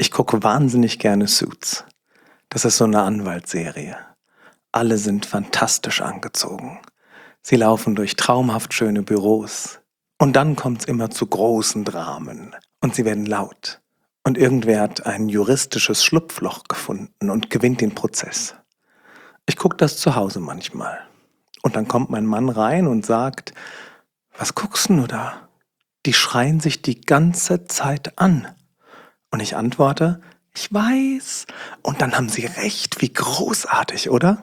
Ich gucke wahnsinnig gerne Suits. Das ist so eine Anwaltsserie. Alle sind fantastisch angezogen. Sie laufen durch traumhaft schöne Büros. Und dann kommt's immer zu großen Dramen. Und sie werden laut. Und irgendwer hat ein juristisches Schlupfloch gefunden und gewinnt den Prozess. Ich gucke das zu Hause manchmal. Und dann kommt mein Mann rein und sagt, was guckst denn du da? Die schreien sich die ganze Zeit an. Und ich antworte, ich weiß. Und dann haben sie recht. Wie großartig, oder?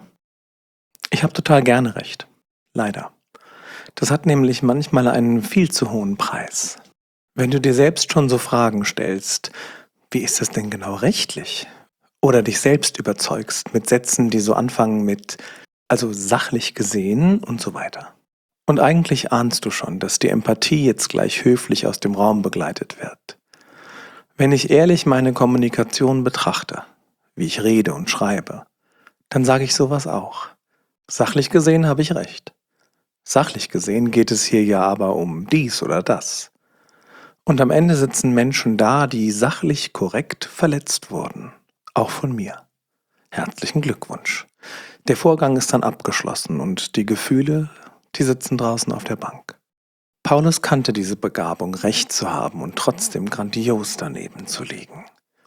Ich habe total gerne recht. Leider. Das hat nämlich manchmal einen viel zu hohen Preis. Wenn du dir selbst schon so Fragen stellst, wie ist das denn genau rechtlich? Oder dich selbst überzeugst mit Sätzen, die so anfangen mit, also sachlich gesehen und so weiter. Und eigentlich ahnst du schon, dass die Empathie jetzt gleich höflich aus dem Raum begleitet wird. Wenn ich ehrlich meine Kommunikation betrachte, wie ich rede und schreibe, dann sage ich sowas auch. Sachlich gesehen habe ich recht. Sachlich gesehen geht es hier ja aber um dies oder das. Und am Ende sitzen Menschen da, die sachlich korrekt verletzt wurden. Auch von mir. Herzlichen Glückwunsch. Der Vorgang ist dann abgeschlossen und die Gefühle, die sitzen draußen auf der Bank. Paulus kannte diese Begabung, Recht zu haben und trotzdem grandios daneben zu liegen.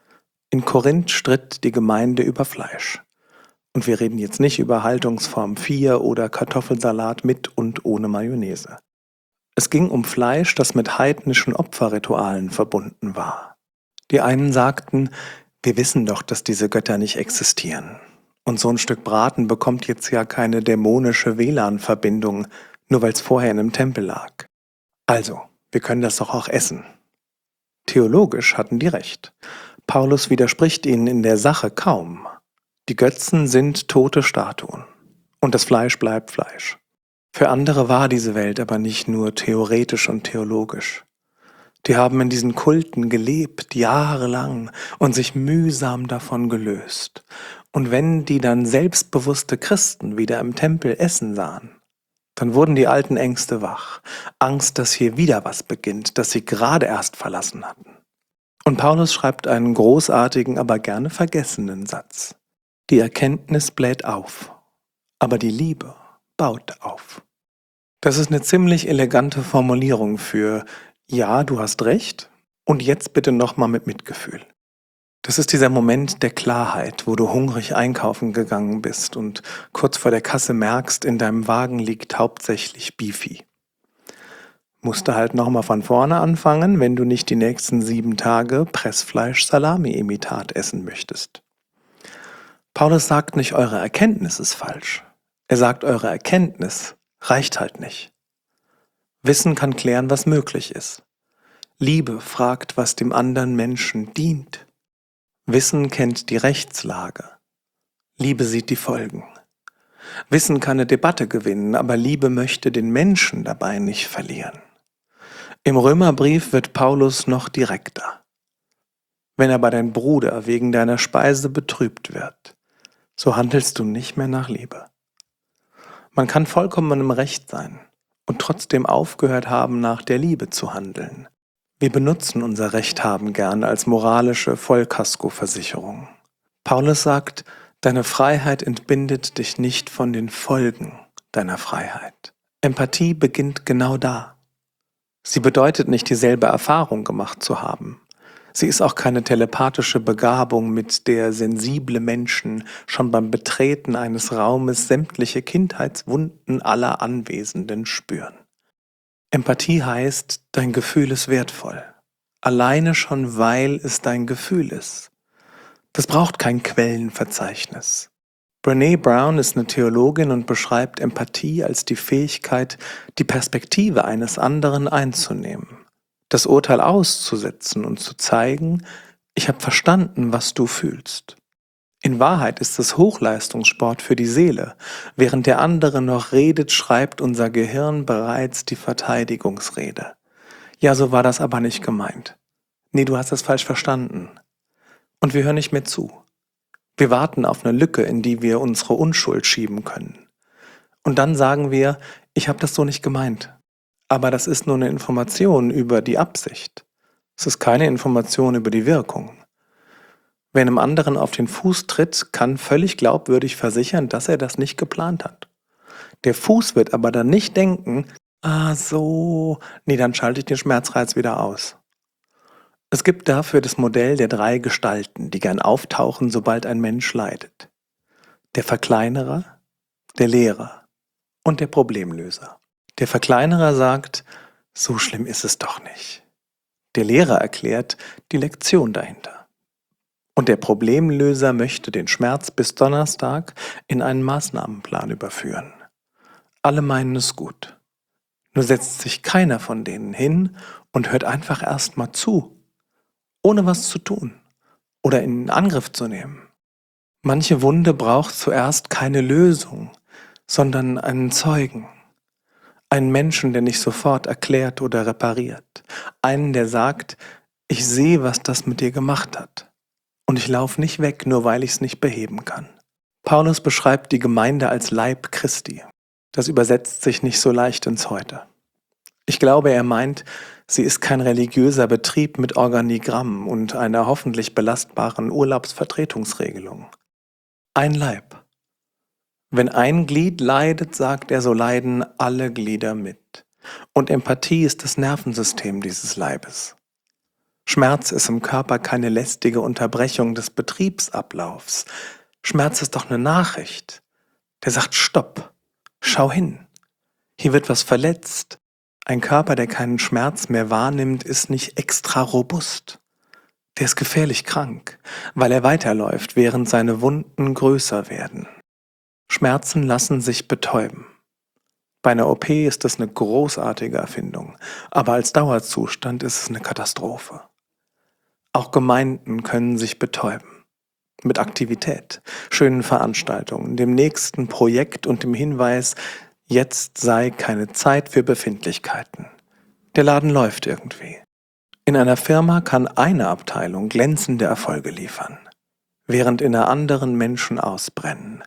In Korinth stritt die Gemeinde über Fleisch. Und wir reden jetzt nicht über Haltungsform 4 oder Kartoffelsalat mit und ohne Mayonnaise. Es ging um Fleisch, das mit heidnischen Opferritualen verbunden war. Die einen sagten, wir wissen doch, dass diese Götter nicht existieren. Und so ein Stück Braten bekommt jetzt ja keine dämonische WLAN-Verbindung, nur weil es vorher in einem Tempel lag. Also, wir können das doch auch essen. Theologisch hatten die recht. Paulus widerspricht ihnen in der Sache kaum. Die Götzen sind tote Statuen. Und das Fleisch bleibt Fleisch. Für andere war diese Welt aber nicht nur theoretisch und theologisch. Die haben in diesen Kulten gelebt, jahrelang, und sich mühsam davon gelöst. Und wenn die dann selbstbewusste Christen wieder im Tempel essen sahen, dann wurden die alten Ängste wach. Angst, dass hier wieder was beginnt, das sie gerade erst verlassen hatten. Und Paulus schreibt einen großartigen, aber gerne vergessenen Satz. Die Erkenntnis bläht auf, aber die Liebe baut auf. Das ist eine ziemlich elegante Formulierung für ja, du hast recht und jetzt bitte nochmal mit Mitgefühl. Das ist dieser Moment der Klarheit, wo du hungrig einkaufen gegangen bist und kurz vor der Kasse merkst, in deinem Wagen liegt hauptsächlich Beefy. Musst du halt nochmal von vorne anfangen, wenn du nicht die nächsten 7 Tage Pressfleisch-Salami-Imitat essen möchtest. Paulus sagt nicht, eure Erkenntnis ist falsch. Er sagt, eure Erkenntnis reicht halt nicht. Wissen kann klären, was möglich ist. Liebe fragt, was dem anderen Menschen dient. Wissen kennt die Rechtslage. Liebe sieht die Folgen. Wissen kann eine Debatte gewinnen, aber Liebe möchte den Menschen dabei nicht verlieren. Im Römerbrief wird Paulus noch direkter. Wenn aber dein Bruder wegen deiner Speise betrübt wird, so handelst du nicht mehr nach Liebe. Man kann vollkommen im Recht sein und trotzdem aufgehört haben, nach der Liebe zu handeln. Wir benutzen unser Recht haben gern als moralische Vollkaskoversicherung. Paulus sagt, deine Freiheit entbindet dich nicht von den Folgen deiner Freiheit. Empathie beginnt genau da. Sie bedeutet nicht, dieselbe Erfahrung gemacht zu haben. Sie ist auch keine telepathische Begabung, mit der sensible Menschen schon beim Betreten eines Raumes sämtliche Kindheitswunden aller Anwesenden spüren. Empathie heißt, dein Gefühl ist wertvoll. Alleine schon, weil es dein Gefühl ist. Das braucht kein Quellenverzeichnis. Brené Brown ist eine Theologin und beschreibt Empathie als die Fähigkeit, die Perspektive eines anderen einzunehmen. Das Urteil auszusetzen und zu zeigen, ich habe verstanden, was du fühlst. In Wahrheit ist es Hochleistungssport für die Seele. Während der andere noch redet, schreibt unser Gehirn bereits die Verteidigungsrede. Ja, so war das aber nicht gemeint. Nee, du hast das falsch verstanden. Und wir hören nicht mehr zu. Wir warten auf eine Lücke, in die wir unsere Unschuld schieben können. Und dann sagen wir, ich habe das so nicht gemeint. Aber das ist nur eine Information über die Absicht. Es ist keine Information über die Wirkung. Wer einem anderen auf den Fuß tritt, kann völlig glaubwürdig versichern, dass er das nicht geplant hat. Der Fuß wird aber dann nicht denken, ah so, nee, dann schalte ich den Schmerzreiz wieder aus. Es gibt dafür das Modell der 3 Gestalten, die gern auftauchen, sobald ein Mensch leidet. Der Verkleinerer, der Lehrer und der Problemlöser. Der Verkleinerer sagt, so schlimm ist es doch nicht. Der Lehrer erklärt die Lektion dahinter. Und der Problemlöser möchte den Schmerz bis Donnerstag in einen Maßnahmenplan überführen. Alle meinen es gut. Nur setzt sich keiner von denen hin und hört einfach erstmal zu, ohne was zu tun oder in Angriff zu nehmen. Manche Wunde braucht zuerst keine Lösung, sondern einen Zeugen. Einen Menschen, der nicht sofort erklärt oder repariert. Einen, der sagt, ich sehe, was das mit dir gemacht hat. Und ich laufe nicht weg, nur weil ich es nicht beheben kann. Paulus beschreibt die Gemeinde als Leib Christi. Das übersetzt sich nicht so leicht ins Heute. Ich glaube, er meint, sie ist kein religiöser Betrieb mit Organigramm und einer hoffentlich belastbaren Urlaubsvertretungsregelung. Ein Leib. Wenn ein Glied leidet, sagt er, so leiden alle Glieder mit. Und Empathie ist das Nervensystem dieses Leibes. Schmerz ist im Körper keine lästige Unterbrechung des Betriebsablaufs. Schmerz ist doch eine Nachricht. Der sagt Stopp, schau hin. Hier wird was verletzt. Ein Körper, der keinen Schmerz mehr wahrnimmt, ist nicht extra robust. Der ist gefährlich krank, weil er weiterläuft, während seine Wunden größer werden. Schmerzen lassen sich betäuben. Bei einer OP ist das eine großartige Erfindung, aber als Dauerzustand ist es eine Katastrophe. Auch Gemeinden können sich betäuben. Mit Aktivität, schönen Veranstaltungen, dem nächsten Projekt und dem Hinweis, jetzt sei keine Zeit für Befindlichkeiten. Der Laden läuft irgendwie. In einer Firma kann eine Abteilung glänzende Erfolge liefern, während in einer anderen Menschen ausbrennen.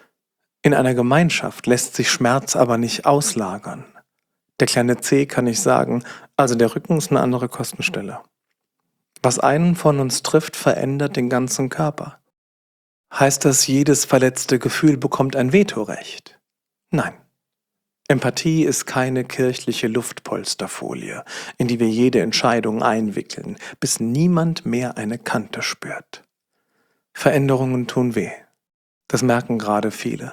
In einer Gemeinschaft lässt sich Schmerz aber nicht auslagern. Der kleine C kann nicht sagen, also der Rücken ist eine andere Kostenstelle. Was einen von uns trifft, verändert den ganzen Körper. Heißt das, jedes verletzte Gefühl bekommt ein Vetorecht? Nein. Empathie ist keine kirchliche Luftpolsterfolie, in die wir jede Entscheidung einwickeln, bis niemand mehr eine Kante spürt. Veränderungen tun weh. Das merken gerade viele.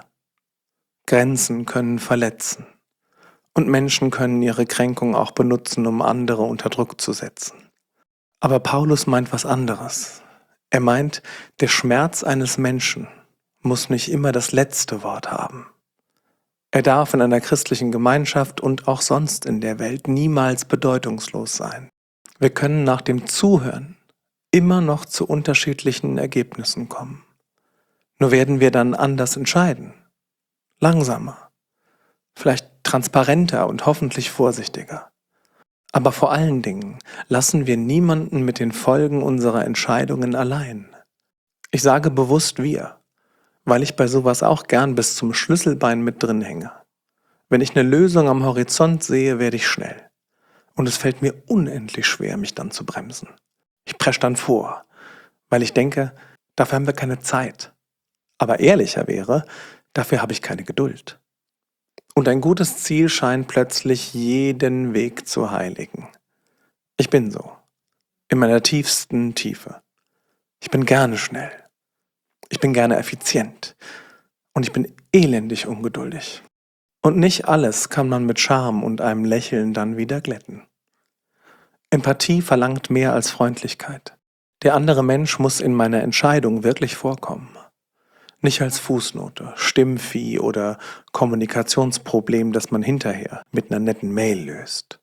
Grenzen können verletzen. Und Menschen können ihre Kränkung auch benutzen, um andere unter Druck zu setzen. Aber Paulus meint was anderes. Er meint, der Schmerz eines Menschen muss nicht immer das letzte Wort haben. Er darf in einer christlichen Gemeinschaft und auch sonst in der Welt niemals bedeutungslos sein. Wir können nach dem Zuhören immer noch zu unterschiedlichen Ergebnissen kommen. Nur werden wir dann anders entscheiden. Langsamer, vielleicht transparenter und hoffentlich vorsichtiger. Aber vor allen Dingen lassen wir niemanden mit den Folgen unserer Entscheidungen allein. Ich sage bewusst wir, weil ich bei sowas auch gern bis zum Schlüsselbein mit drin hänge. Wenn ich eine Lösung am Horizont sehe, werde ich schnell. Und es fällt mir unendlich schwer, mich dann zu bremsen. Ich presche dann vor, weil ich denke, dafür haben wir keine Zeit. Aber ehrlicher wäre, dafür habe ich keine Geduld. Und ein gutes Ziel scheint plötzlich jeden Weg zu heiligen. Ich bin so, in meiner tiefsten Tiefe. Ich bin gerne schnell. Ich bin gerne effizient. Und ich bin elendig ungeduldig. Und nicht alles kann man mit Charme und einem Lächeln dann wieder glätten. Empathie verlangt mehr als Freundlichkeit. Der andere Mensch muss in meiner Entscheidung wirklich vorkommen. Nicht als Fußnote, Stimmvieh oder Kommunikationsproblem, das man hinterher mit einer netten Mail löst.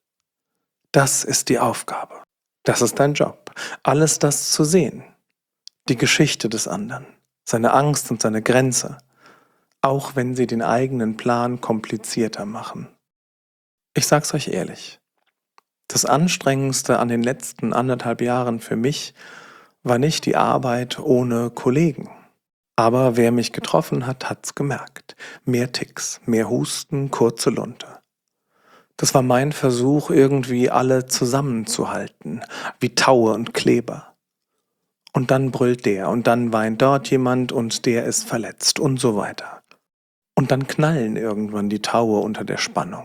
Das ist die Aufgabe. Das ist dein Job. Alles das zu sehen. Die Geschichte des anderen, seine Angst und seine Grenze, auch wenn sie den eigenen Plan komplizierter machen. Ich sag's euch ehrlich. Das Anstrengendste an den letzten 1,5 Jahren für mich war nicht die Arbeit ohne Kollegen. Aber wer mich getroffen hat, hat's gemerkt. Mehr Ticks, mehr Husten, kurze Lunte. Das war mein Versuch, irgendwie alle zusammenzuhalten, wie Taue und Kleber. Und dann brüllt der und dann weint dort jemand und der ist verletzt und so weiter. Und dann knallen irgendwann die Taue unter der Spannung.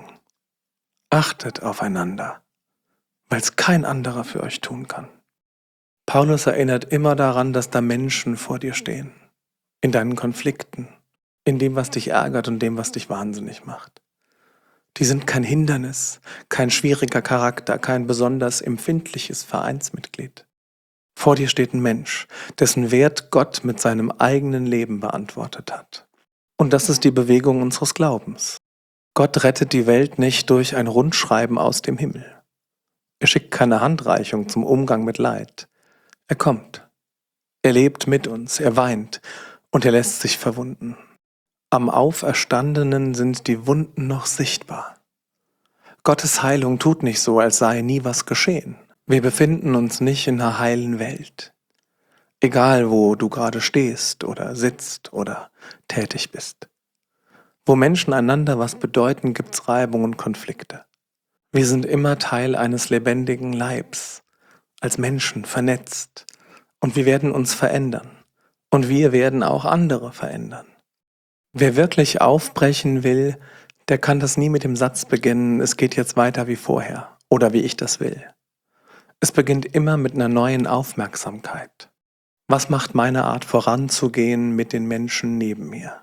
Achtet aufeinander, weil es kein anderer für euch tun kann. Paulus erinnert immer daran, dass da Menschen vor dir stehen. In deinen Konflikten, in dem, was dich ärgert und dem, was dich wahnsinnig macht. Die sind kein Hindernis, kein schwieriger Charakter, kein besonders empfindliches Vereinsmitglied. Vor dir steht ein Mensch, dessen Wert Gott mit seinem eigenen Leben beantwortet hat. Und das ist die Bewegung unseres Glaubens. Gott rettet die Welt nicht durch ein Rundschreiben aus dem Himmel. Er schickt keine Handreichung zum Umgang mit Leid. Er kommt. Er lebt mit uns, er weint und er lässt sich verwunden. Am Auferstandenen sind die Wunden noch sichtbar. Gottes Heilung tut nicht so, als sei nie was geschehen. Wir befinden uns nicht in einer heilen Welt. Egal, wo du gerade stehst oder sitzt oder tätig bist. Wo Menschen einander was bedeuten, gibt's Reibung und Konflikte. Wir sind immer Teil eines lebendigen Leibs, als Menschen vernetzt. Und wir werden uns verändern. Und wir werden auch andere verändern. Wer wirklich aufbrechen will, der kann das nie mit dem Satz beginnen, es geht jetzt weiter wie vorher oder wie ich das will. Es beginnt immer mit einer neuen Aufmerksamkeit. Was macht meine Art voranzugehen mit den Menschen neben mir?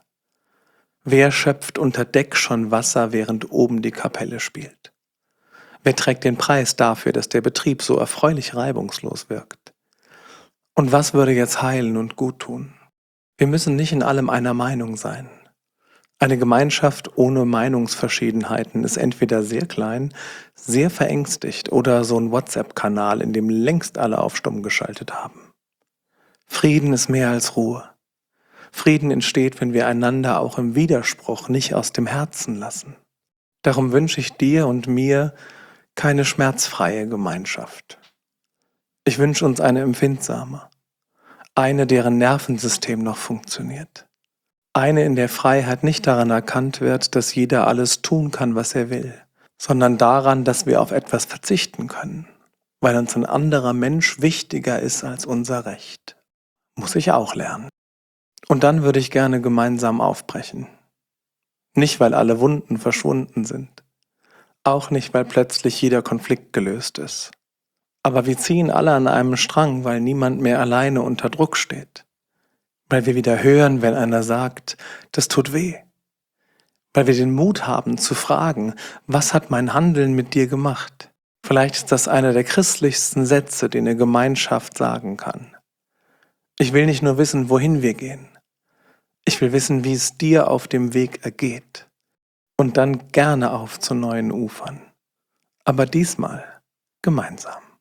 Wer schöpft unter Deck schon Wasser, während oben die Kapelle spielt? Wer trägt den Preis dafür, dass der Betrieb so erfreulich reibungslos wirkt? Und was würde jetzt heilen und gut tun? Wir müssen nicht in allem einer Meinung sein. Eine Gemeinschaft ohne Meinungsverschiedenheiten ist entweder sehr klein, sehr verängstigt oder so ein WhatsApp-Kanal, in dem längst alle auf Stumm geschaltet haben. Frieden ist mehr als Ruhe. Frieden entsteht, wenn wir einander auch im Widerspruch nicht aus dem Herzen lassen. Darum wünsche ich dir und mir keine schmerzfreie Gemeinschaft. Ich wünsche uns eine empfindsame, eine, deren Nervensystem noch funktioniert. Eine, in der Freiheit nicht daran erkannt wird, dass jeder alles tun kann, was er will, sondern daran, dass wir auf etwas verzichten können, weil uns ein anderer Mensch wichtiger ist als unser Recht. Muss ich auch lernen. Und dann würde ich gerne gemeinsam aufbrechen. Nicht, weil alle Wunden verschwunden sind. Auch nicht, weil plötzlich jeder Konflikt gelöst ist. Aber wir ziehen alle an einem Strang, weil niemand mehr alleine unter Druck steht. Weil wir wieder hören, wenn einer sagt, das tut weh. Weil wir den Mut haben zu fragen, was hat mein Handeln mit dir gemacht? Vielleicht ist das einer der christlichsten Sätze, den eine Gemeinschaft sagen kann. Ich will nicht nur wissen, wohin wir gehen. Ich will wissen, wie es dir auf dem Weg ergeht. Und dann gerne auf zu neuen Ufern. Aber diesmal gemeinsam.